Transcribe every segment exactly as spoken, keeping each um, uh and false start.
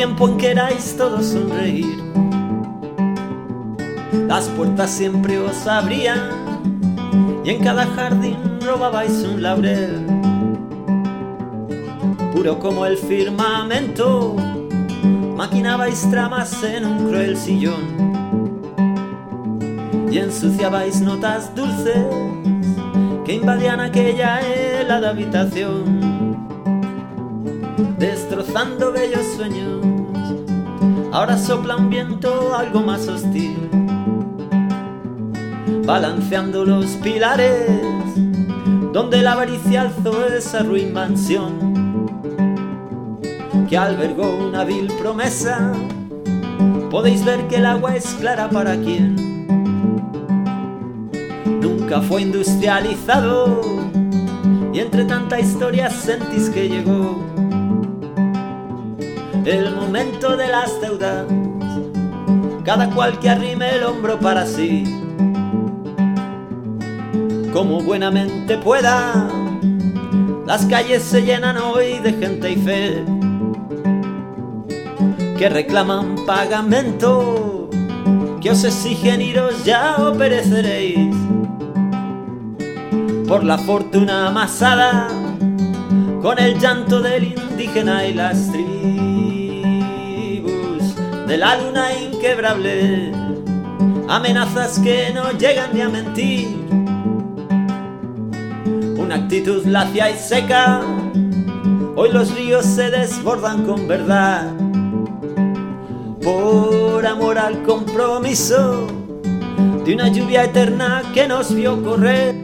tiempo en que erais todos sonreír. Las puertas siempre os abrían y en cada jardín robabais un laurel. Puro como el firmamento, maquinabais tramas en un cruel sillón y ensuciabais notas dulces que invadían aquella helada habitación, destrozando bellos sueños. Ahora sopla un viento algo más hostil, balanceando los pilares donde la avaricia alzó esa ruin mansión que albergó una vil promesa. Podéis ver que el agua es clara para quien nunca fue industrializado, y entre tanta historia sentís que llegó el momento de las deudas, cada cual que arrime el hombro para sí, como buenamente pueda. Las calles se llenan hoy de gente y fe que reclaman pagamento, que os exigen iros ya o pereceréis por la fortuna amasada con el llanto del indígena y las tribus de la luna inquebrable. Amenazas que no llegan ni a mentir, una actitud lacia y seca. Hoy los ríos se desbordan con verdad, por amor al compromiso de una lluvia eterna que nos vio correr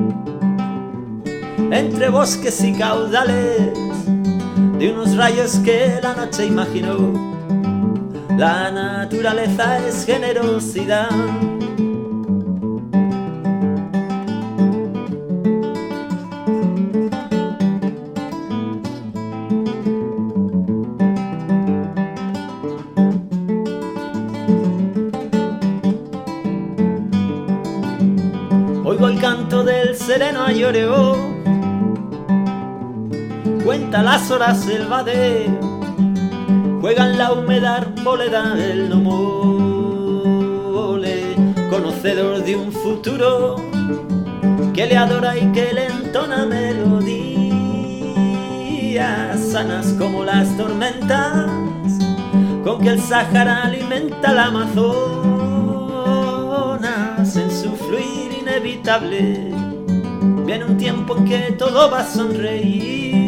entre bosques y caudales de unos rayos que la noche imaginó. La naturaleza es generosidad. Oigo el canto del sereno ayoreo, cuenta las horas el bade, juega en la húmeda arboleda el no mole, conocedor de un futuro que le adora y que le entona melodías sanas como las tormentas con que el Sáhara alimenta la Amazonas en su fluir inevitable. Viene un tiempo en que todo va a sonreír